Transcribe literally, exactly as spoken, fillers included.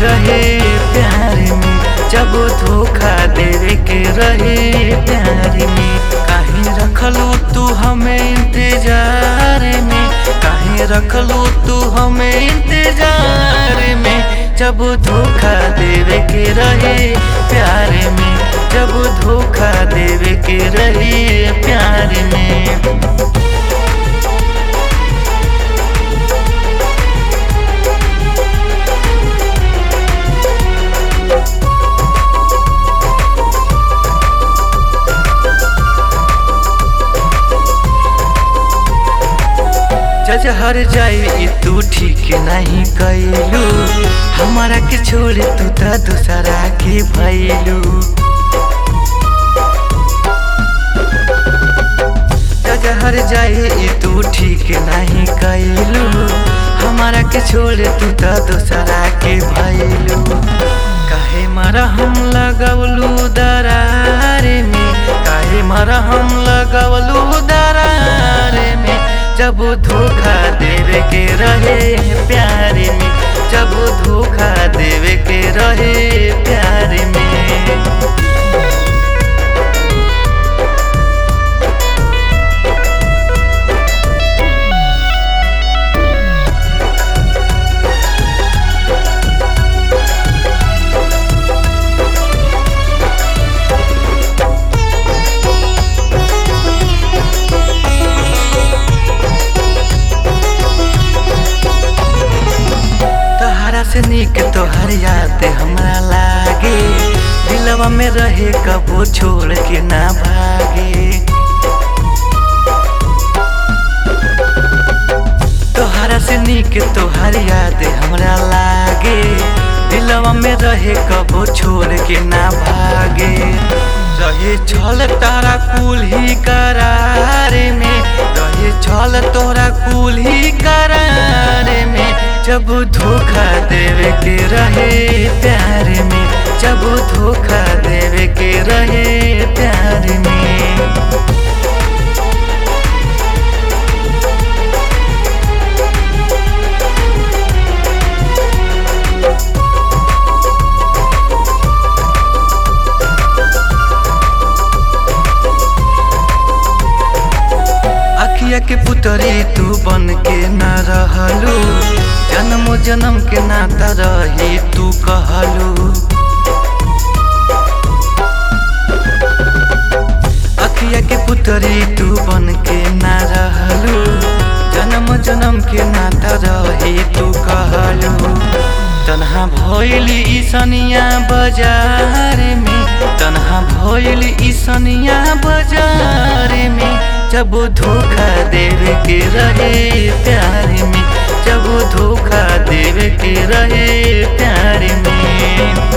रहे प्यार में, जब धोखा देवे के रहे प्यार में। काहे रखलू तू हमें इंतजार में, काहे रखलू तू हमें इंतजार में, जब धोखा देवे के रहे प्यार में, जब धोखा देवे के रहे प्यार में। जहर जाई तू ठीक नहीं कैलू, हमारा के छोड़ तू तो दूसरा के भैलू। जहर जाई तू ठीक नहीं कैलू, हमारा के छोड़ तू तो दूसरा के भैलू। काहे मारा हम लगवलू दरार में, काहे मारा हम लगवलू दरार में, जब धोखा देवे के रहे प्यार में, जब धोखा देवे के रहे प्यार में। से नीक तोहर याद हमरा लागे, दिलवा में रहे कबो छोड़ के ना भागे। तोहरा से नीक तोहर याद हमरा लागे, दिलवा में रहे कबो छोड़ के ना भागे। रहे छल तारा कुल ही करार में, रहे छल तोरा कुल ही करार में, जब धोखा देवे के रहे प्यार में, जब धोखा देवे के रहे प्यार में। अखिया के पुतरी तू बन के न रहलू, जन्म जन्म के नाता रही तू कहलू। अखिया के पुतरी तू बन के न रहलू, जन्म जन्म के नाता रही तू कहलू। तन्हा भइली ईसनिया बाजार में, तन्हा भइली ईसनिया बाजार में, जब धोखा देवे के रहे प्यार में, जब धोखा देवे के रहे प्यार में।